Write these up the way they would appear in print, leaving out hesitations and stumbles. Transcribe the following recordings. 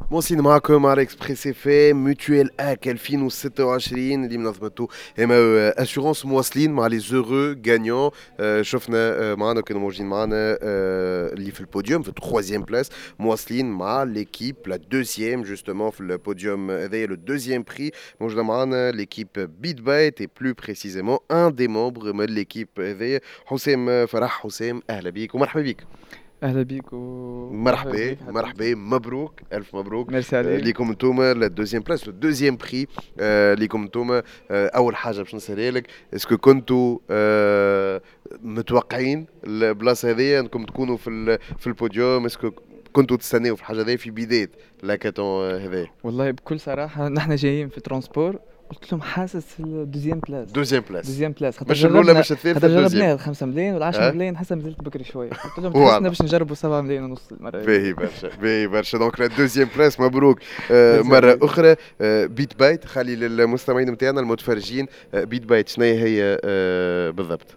مواصلين معكم على اكسبريس اف ام ميوتويل اك 2026 اللي منظمته اما اسيورونس. مواصلين مع لي زورو غانيون. شفنا معنا كانوا موجودين معنا اللي في البوديوم في التروازيام بلاس. مواصلين مع ليكيب لا دوزيام جوستومون في البوديوم هذايا لو دوزيام بري. موجوده معنا ليكيب بيت بايت اي بلو بريسيزيمون ان دي ممبر من ليكيب هذايا حسام فرح. حسام اهلا بيك ومرحبا بيك. اهلا بيك مرحبا مرحبا مبروك الف مبروك. ميرسي عليك. ليكم انتوما لا دوزيام بلاس لو دوزيام بري. ليكم انتوما اول حاجه باش نسالها لك اسكو كنتوا متوقعين البلاصه هذه انكم تكونوا في البوديوم؟ اسكو كنتوا تستناو في الحاجه هذه في بدايه لاكاتون هذا؟ والله بكل صراحه نحن جايين في ترونسبور، قلت لهم حاسس الدوزيام بلاس. دوزيام بلاس دوزيام بلاس مش الاولى مش الثالثه. جربناها 5 ملايين ولا 10 ملايين حسب نزلت بكري شويه، قلت لهم حسنا باش نجربوا 7 ملايين ونص المره. باهي برشا باهي برشا. دونك لا دوزيام بلاس مبروك مره اخرى. بيت بايت خلي للمستمعين نتاعنا المتفرجين بيت بايت شنو هي بالضبط؟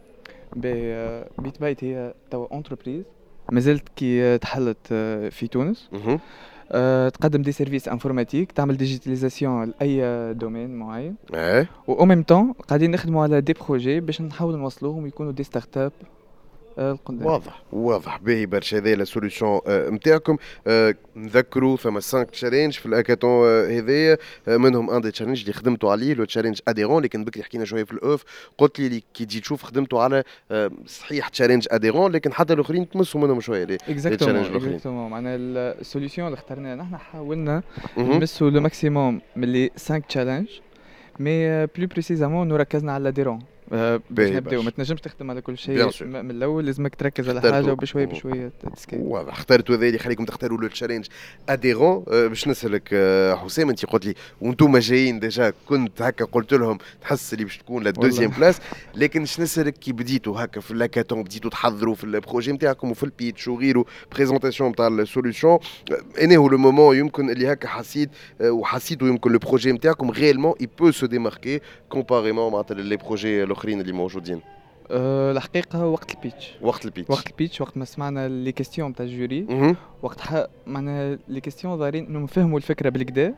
بيت بايت هي توا اونتربريز مازلت كي تحلت في تونس. تقدم دي سيرفيس انفورماتيك، تعمل ديجيتاليزاسيون لاي دومين معين. و ميم طون قاعدين نخدموا على دي بروجي باش نحاول نوصلوهم يكونوا دي ستارت اب القدام. واضح باهي برشا. هذا لا سوليوشن نتاعكم. نذكروا ثم 5 تشالنج في الاكاتون هذايا، منهم ان دي تشالنج اللي خدمتوا عليه لو تشالنج اديرون. لكن بكري حكينا شويه في الاوف، قلت لي كي تجي تشوف خدمتوا على صحيح تشالنج اديرون، لكن حتى الاخرين تمسوا منهم شويه لي تشالنج الاخرين. معناها السوليوشن اللي اخترناها نحن حاولنا نمسوا لو ماكسيموم من لي 5 تشالنج، مي بلو بريسيزامون نركزنا على الاديرون. باش نبداو، ما تنجمش تخدم على كل شيء من الاول، لازمك تركز على حاجه وبشويه بشويه تسكيل. واضح. اخترتوا هذا اللي يخليكم تختاروا لو تشالنج اديرون. باش نسالك حسام، انت قلت لي وانتم جايين ديجا كنت هكا قلت لهم تحس اللي باش تكون لا دوزيام بلاس، لكن باش نسالك كي بديتوا هكا في اللاكاتون بديتوا تحضروا في البروجي نتاعكم وفي البيتش وغيره بريزونطاسيون نتاع السوليوشن، اني هو لو مومون يمكن اللي هكا حسيت وحسيتوا يمكن لو بروجي نتاعكم غيالمون اي بو سو ديماركي كومباريمون مع لي بروجي الاخرين اللي موجودين؟ الحقيقه وقت البيتش وقت ما سمعنا لي كيستيون تاع الجوري، وقتها معنا لي كيستيون ظاهرين انه نفهموا الفكره بالكدا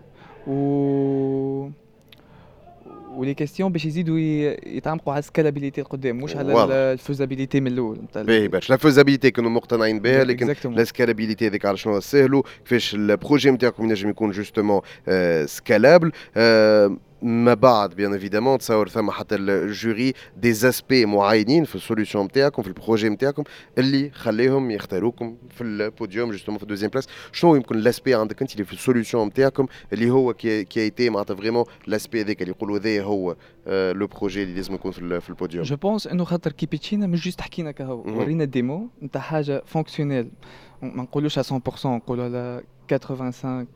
ولي كيستيون باش يزيدوا يتعمقوا على السكالابيليتي القدام، مش على الفوزابيليتي من الاول. باهي باش لا فوزابيليتي كانوا مقتنعين بها، لكن لا سكالابيليتي هذيك على شنو سهلوا كيفاش البروجي نتاعكم ينجم يكون جوستومون سكالابل. ما بعد بيان ايفيدامون تصور ثم حتى الجوري دي زاسبي معينين في السوليوشن نتاعكم في البروجي نتاعكم اللي خليهم يختاروكم في البوديوم جوستومون في الدوزيام بلاس. شنو يمكن لاسبي عندك انت اللي في السوليوشن نتاعكم اللي هو كي ايتي معناتها فريمون لاسبي هذاك اللي يقولوا هذا هو لو بروجي اللي لازم يكون في البوديوم؟ جو بونس انه خاطر كي بيتشينا مش جوست حكينا كهو، ورينا الديمو نتاع حاجه فونكسيونيل، ما نقولوش 100%، نقولوا على 85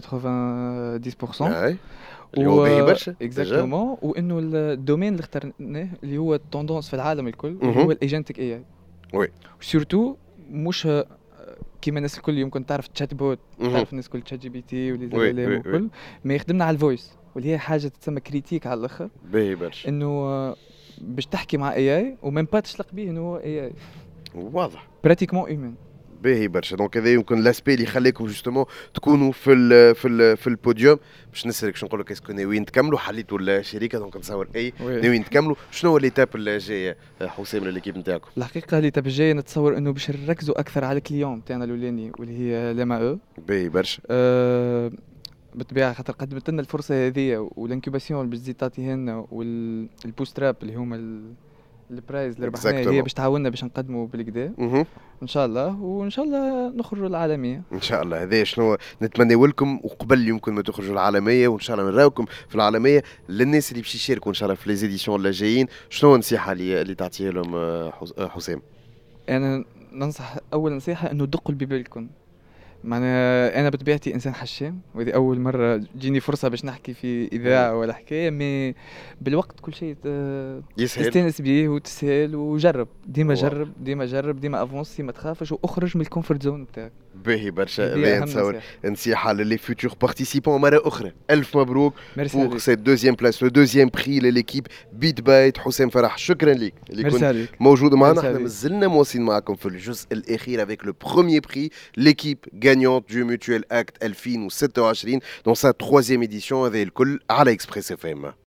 90%. اللي هو باهي برشا اكزاكتومون. وانه الدومين اللي اخترناه اللي هو التوندونس في العالم الكل هو الايجنتيك اي. وي سورتو مش كيما الناس الكل يمكن تعرف تشات بوت، تعرف الناس الكل تشات جي بي تي ولي والكل، ما يخدمنا على الفويس واللي هي حاجه تسمى كريتيك على الاخر. باهي برشا انه باش تحكي مع اي ومن با تشلق به انه هو اي واضح براتيكمون هيومن. باهي برشا. دونك هذا يمكن لاسبي اللي يخليكم جوستومون تكونوا في البوديوم. باش نسالك شنو نقول لك، اسكو ناويين تكملوا حليتوا الشركه؟ دونك نتصور ناويين تكملوا. شنو هو ليتاب اللي جايه حسام لليكيب نتاعكم؟ الحقيقه ليتاب الجايه نتصور انه باش نركزوا اكثر على الكليون تاعنا الاولاني واللي هي لما باهي برشا. بالطبيعه خاطر قدمت لنا الفرصه هذه والانكوباسيون اللي باش تزيد تعطيها لنا والبوستراب اللي هما البرايز اللي ربحناه هي باش تعاوننا باش نقدموا بالكدا ان شاء الله، وان شاء الله نخرجوا العالميه ان شاء الله. هذا شنو نتمنى لكم، وقبل يمكن ما تخرجوا العالميه وان شاء الله نراوكم في العالميه. للناس اللي باش يشاركوا ان شاء الله في لي زيديسيون اللي جايين، شنو النصيحه اللي تعطيها لهم حسام؟ انا ننصح اول نصيحه انه دقوا البيبان الكل. معناها انا بطبيعتي انسان حشام، وهذه اول مره تجيني فرصه باش نحكي في اذاعه ولا حكايه، مي بالوقت كل شيء تستانس بيه وتسهل وجرب. ديما جرب ديما افونسي، ما تخافش واخرج من الكومفورت زون نتاعك. باهي برشا باهي نتصور نصيحة للي فيوتور بارتيسيبون مرة أخرى ألف مبروك pour cette deuxième place le deuxième prix لليكيب بيت بايت حسام فرح شكرا لك اللي كنت موجود معنا احنا مازلنا مواصلين معكم في الجزء الأخير avec le premier prix l'équipe gagnante du Mutuel Act 2026 dans sa troisième édition هذا الكل على إكسبريس FM